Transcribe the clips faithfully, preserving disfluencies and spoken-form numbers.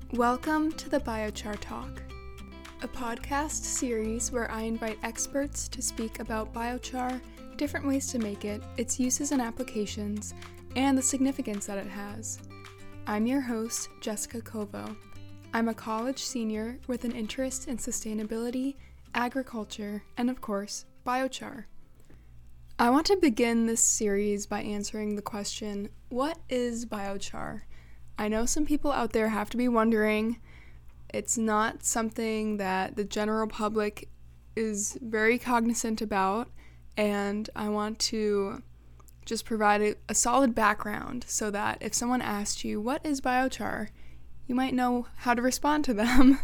Welcome to the Biochar Talk, a podcast series where I invite experts to speak about biochar, different ways to make it, its uses and applications, and the significance that it has. I'm your host, Jessica Kovo. I'm a college senior with an interest in sustainability, agriculture, and of course, biochar. I want to begin this series by answering the question, what is biochar? I know some people out there have to be wondering. It's not something that the general public is very cognizant about, and I want to just provide a, a solid background so that if someone asked you, what is biochar, you might know how to respond to them.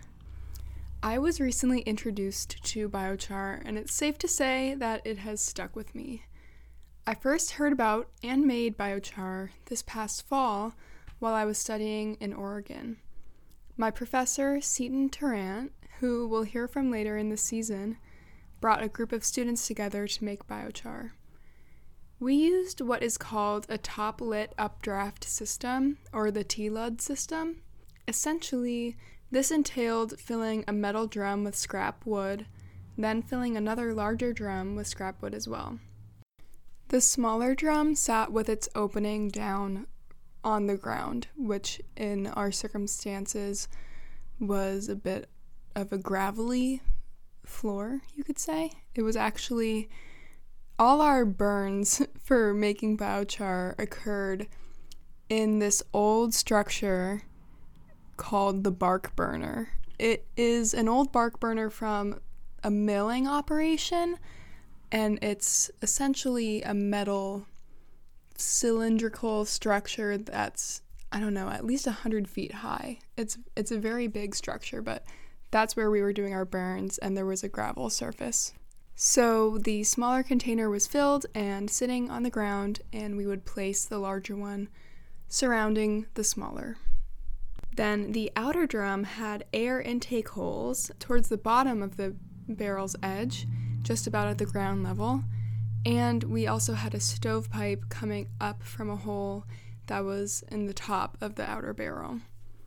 I was recently introduced to biochar, and it's safe to say that it has stuck with me. I first heard about and made biochar this past fall while I was studying in Oregon. My professor, Seton Tarrant, who we'll hear from later in the season, brought a group of students together to make biochar. We used what is called a top-lit updraft system, or the T L U D system. Essentially, this entailed filling a metal drum with scrap wood, then filling another larger drum with scrap wood as well. The smaller drum sat with its opening down on the ground, which in our circumstances was a bit of a gravelly floor, you could say. It was actually, all our burns for making biochar occurred in this old structure called the bark burner. It is an old bark burner from a milling operation, and it's essentially a metal cylindrical structure that's, I don't know, at least one hundred feet high. It's it's a very big structure, but that's where we were doing our burns, and there was a gravel surface. So the smaller container was filled and sitting on the ground, and we would place the larger one surrounding the smaller. Then the outer drum had air intake holes towards the bottom of the barrel's edge, just about at the ground level, and we also had a stovepipe coming up from a hole that was in the top of the outer barrel.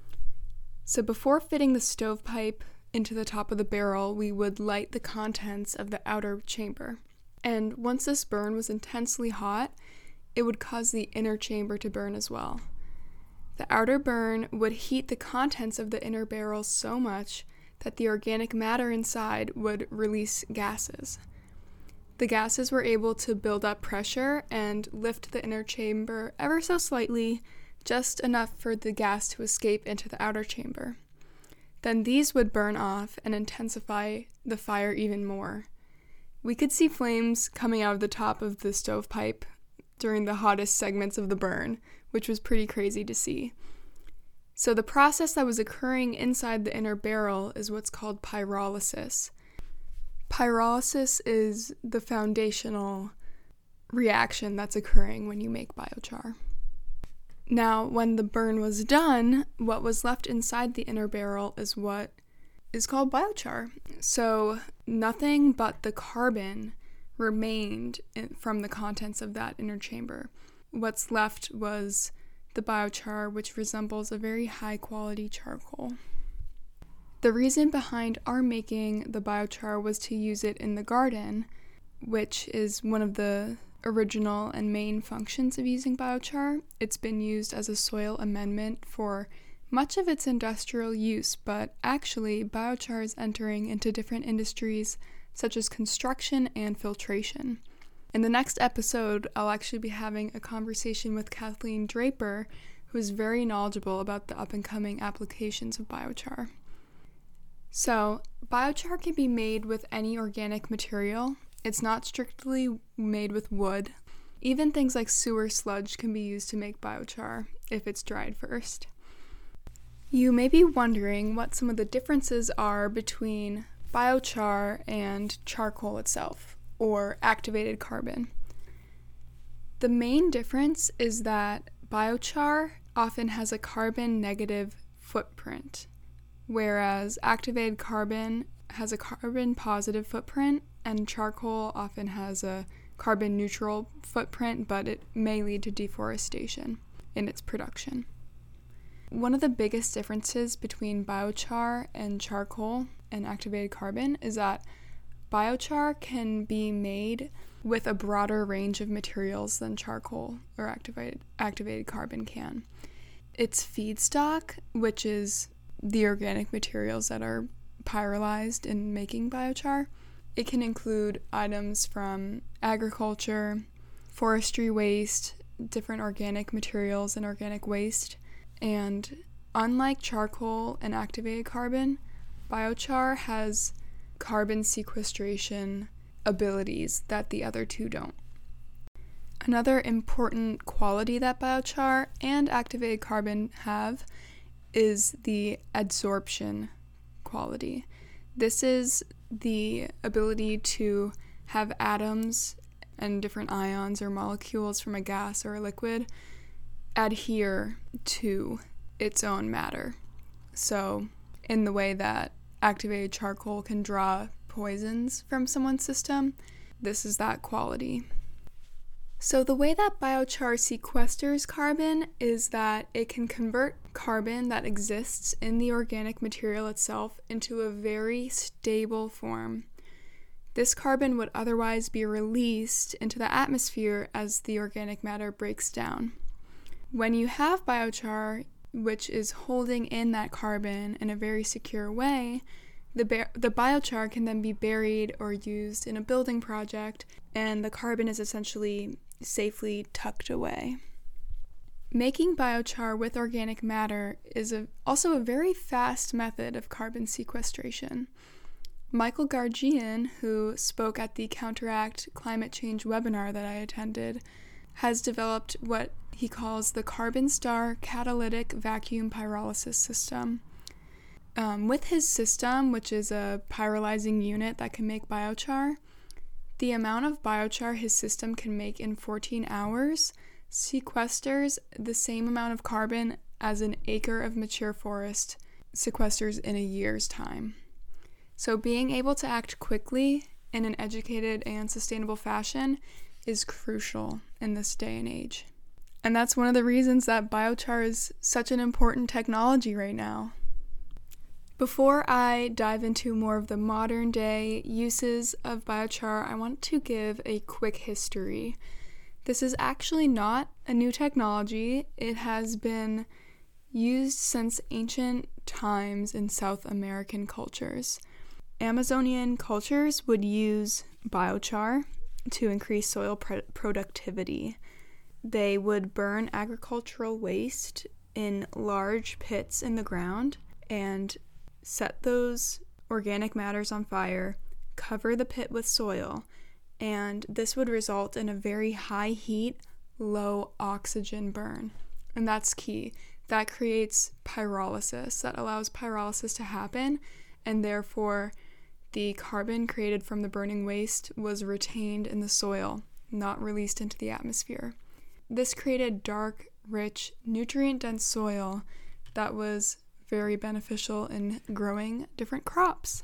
So before fitting the stovepipe into the top of the barrel, we would light the contents of the outer chamber. And once this burn was intensely hot, it would cause the inner chamber to burn as well. The outer burn would heat the contents of the inner barrel so much that the organic matter inside would release gases. The gases were able to build up pressure and lift the inner chamber ever so slightly, just enough for the gas to escape into the outer chamber. Then these would burn off and intensify the fire even more. We could see flames coming out of the top of the stovepipe during the hottest segments of the burn, which was pretty crazy to see. So the process that was occurring inside the inner barrel is what's called pyrolysis. Pyrolysis is the foundational reaction that's occurring when you make biochar. Now, when the burn was done, what was left inside the inner barrel is what is called biochar. So nothing but the carbon remained in, from the contents of that inner chamber. What's left was the biochar, which resembles a very high-quality charcoal. The reason behind our making the biochar was to use it in the garden, which is one of the original and main functions of using biochar. It's been used as a soil amendment for much of its industrial use, but actually biochar is entering into different industries such as construction and filtration. In the next episode, I'll actually be having a conversation with Kathleen Draper, who is very knowledgeable about the up-and-coming applications of biochar. So, biochar can be made with any organic material. It's not strictly made with wood. Even things like sewer sludge can be used to make biochar if it's dried first. You may be wondering what some of the differences are between biochar and charcoal itself, or activated carbon. The main difference is that biochar often has a carbon negative footprint, whereas activated carbon has a carbon positive footprint, and charcoal often has a carbon neutral footprint, but it may lead to deforestation in its production. one of the biggest differences between biochar and charcoal and activated carbon is that biochar can be made with a broader range of materials than charcoal or activated activated carbon can. Its feedstock, which is the organic materials that are pyrolyzed in making biochar, it can include items from agriculture, forestry waste, different organic materials and organic waste. And unlike charcoal and activated carbon, biochar has carbon sequestration abilities that the other two don't. Another important quality that biochar and activated carbon have is the adsorption quality. This is the ability to have atoms and different ions or molecules from a gas or a liquid adhere to its own matter. So, in the way that activated charcoal can draw poisons from someone's system, this is that quality. So the way that biochar sequesters carbon is that it can convert carbon that exists in the organic material itself into a very stable form. This carbon would otherwise be released into the atmosphere as the organic matter breaks down. When you have biochar, which is holding in that carbon in a very secure way, the, bar- the biochar can then be buried or used in a building project, and the carbon is essentially safely tucked away. Making biochar with organic matter is a, also a very fast method of carbon sequestration. Michael Gargian, who spoke at the Counteract Climate Change webinar that I attended, has developed what he calls the Carbon Star Catalytic Vacuum Pyrolysis System. Um, with his system, which is a pyrolyzing unit that can make biochar, the amount of biochar his system can make in fourteen hours sequesters the same amount of carbon as an acre of mature forest sequesters in a year's time. So being able to act quickly in an educated and sustainable fashion is crucial in this day and age. And that's one of the reasons that biochar is such an important technology right now. Before I dive into more of the modern day uses of biochar, I want to give a quick history. This is actually not a new technology. It has been used since ancient times in South American cultures. Amazonian cultures would use biochar to increase soil pr- productivity. They would burn agricultural waste in large pits in the ground and set those organic matters on fire, cover the pit with soil, and this would result in a very high heat, low oxygen burn. And that's key. That creates pyrolysis. That allows pyrolysis to happen, and therefore the carbon created from the burning waste was retained in the soil, not released into the atmosphere. This created dark, rich, nutrient-dense soil that was very beneficial in growing different crops.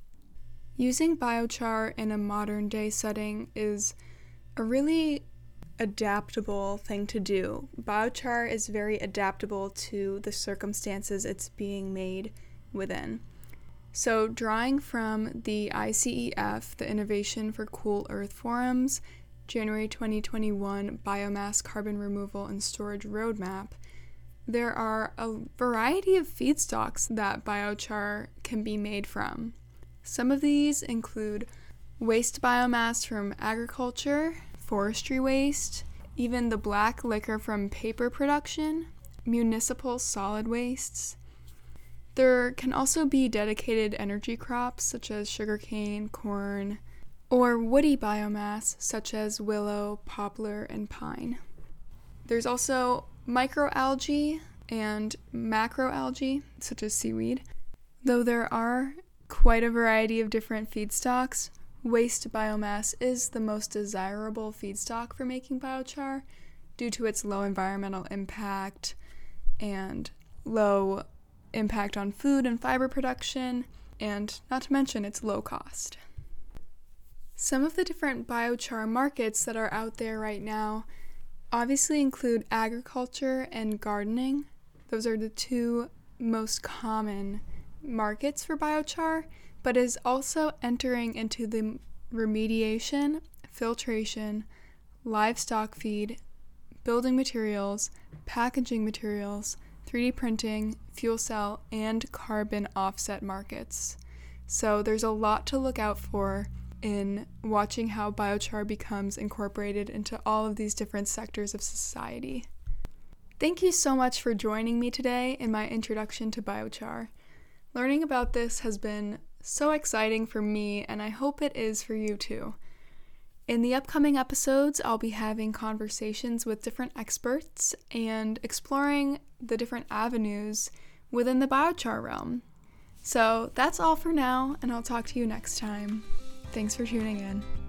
Using biochar in a modern day setting is a really adaptable thing to do. Biochar is very adaptable to the circumstances it's being made within. So drawing from the I C E F, the Innovation for Cool Earth Forum's January twenty twenty-one Biomass Carbon Removal and Storage Roadmap, there are a variety of feedstocks that biochar can be made from. Some of these include waste biomass from agriculture, forestry waste, even the black liquor from paper production, municipal solid wastes. There can also be dedicated energy crops such as sugarcane, corn, or woody biomass such as willow, poplar, and pine. There's also microalgae and macroalgae, such as seaweed. Though there are quite a variety of different feedstocks, waste biomass is the most desirable feedstock for making biochar due to its low environmental impact and low impact on food and fiber production, and not to mention its low cost. Some of the different biochar markets that are out there right now obviously include agriculture and gardening. Those are the two most common markets for biochar, but is also entering into the remediation, filtration, livestock feed, building materials, packaging materials, three D printing, fuel cell, and carbon offset markets. So there's a lot to look out for in watching how biochar becomes incorporated into all of these different sectors of society. Thank you so much for joining me today in my introduction to biochar. Learning about this has been so exciting for me, and I hope it is for you too. In the upcoming episodes, I'll be having conversations with different experts and exploring the different avenues within the biochar realm. So that's all for now, and I'll talk to you next time. Thanks for tuning in.